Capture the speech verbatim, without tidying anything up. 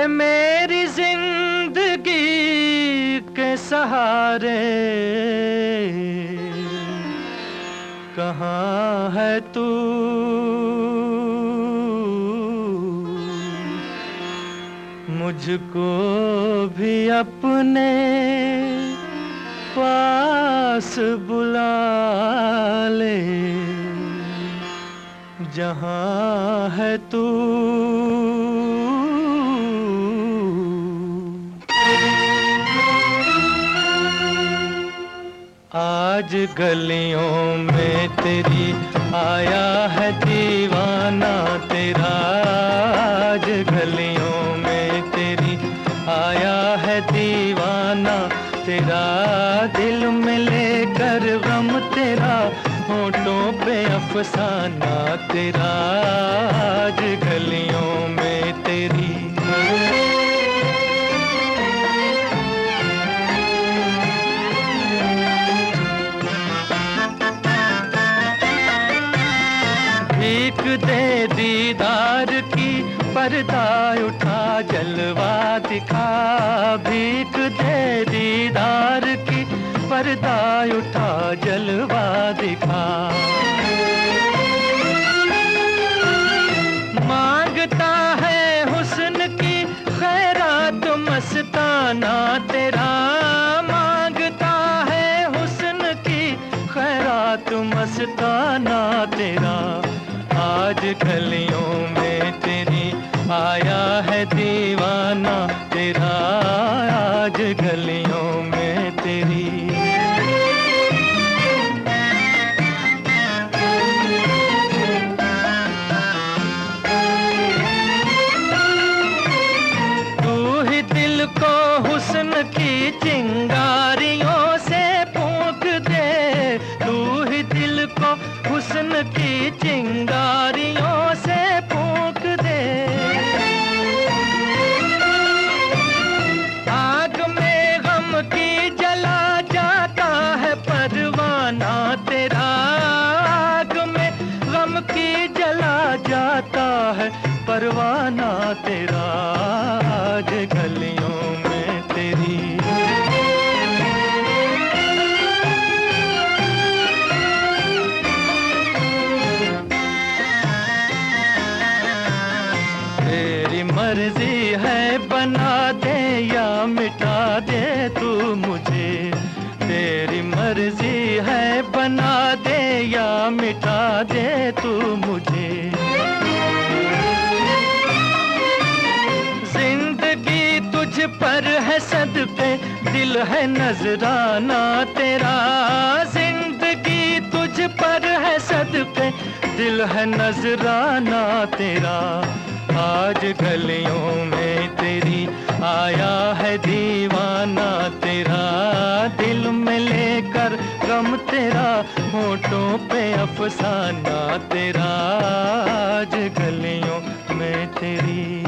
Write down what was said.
मेरी जिंदगी के सहारे कहाँ है तू? मुझको भी अपने पास बुला ले, जहाँ है तू। आज गलियों में तेरी आया है दीवाना तेरा, आज गलियों में तेरी आया है दीवाना तेरा, दिल में लेकर गम तेरा, होठों पे अफसाना तेरा, आज गलियों में तेरी। भीख दे दीदार की, पर्दा उठा जलवा दिखा, भीख दे दीदार की, पर्दा उठा जलवा दिखा। मांगता है हुस्न की खैरात मस्ताना तेरा, मांगता है हुस्न की खैरात मस्ताना तेरा, आज गलियों में तेरी आया है दीवाना तेरा, आज गलियों में तेरी। तू ही दिल को हुस्न की चिंगारियों से फूंक दे, तू ही दिल को हुस्न की चिंगारियों से फूंक दे। आग में गम की जला जाता है परवाना तेरा, आग में गम की जला जाता है परवाना तेरा, आज गलियों में तेरी। मर्जी है बना दे या मिटा दे तू मुझे, तेरी मर्जी है बना दे या मिटा दे तू मुझे। जिंदगी तुझ पर है सदके, दिल है नजराना तेरा, जिंदगी तुझ पर है सदके, दिल है नजराना तेरा, आज गलियों में तेरी आया है दीवाना तेरा, दिल में लेकर गम तेरा, होठों पे अफसाना तेरा, आज गलियों में तेरी।